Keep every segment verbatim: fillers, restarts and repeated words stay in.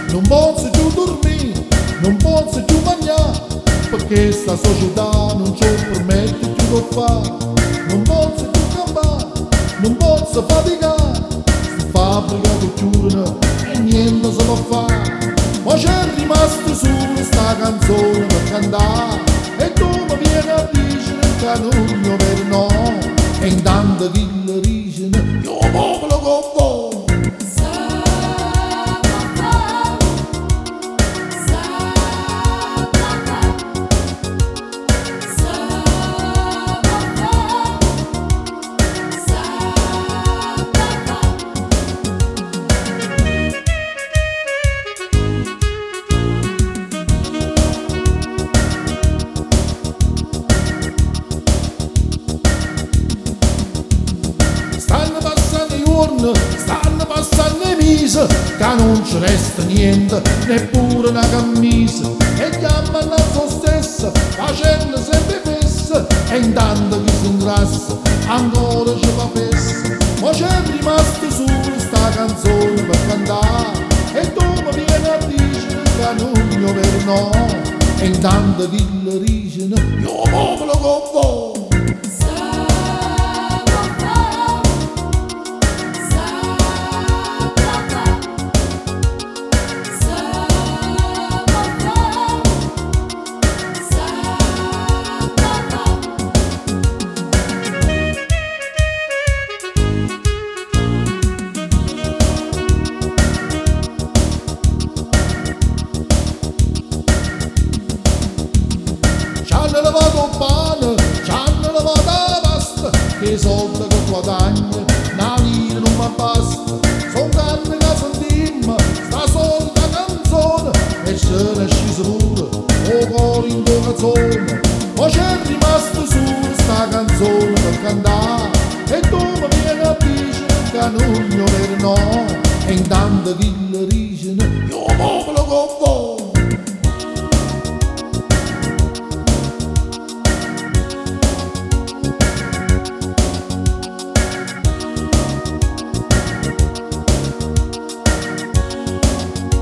non posso più dormire, non posso più mangiare, perché sta società non ci permette più di fare. Non posso più campare, non posso faticare, sta fabbrica che chiude e niente si può fare. Ma c'è rimasta solo sta canzone per cantare, e tu mi vieni a dire che non è vero no, e intanto chi le dice io popolo con voi. Stanno passando i mesi che non ci resta niente, neppure una camisa, e chiamano a se stessa facendo sempre festa, e intanto chi si ingrassa ancora ci fa festa. Ma c'è rimasta solo sta canzone per cantare, e tu mi vieni a dire che non è vero no, e intanto chi le dice io popolo con voi. Ci hanno lavato il pane, ci hanno lavato la pasta, che i soldi che guadagno, una lira non mi basta. Sono carne che sentimmo, sta solita canzone, e se ne è sceso pure, o cuore in canzone. Ma c'è rimasta solo sta canzone per cantare, e tu mi vieni a dire che non è vero no, e intanto chi le dice io popolo con voi.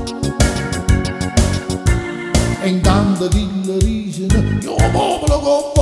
E intanto chi le dice io popolo con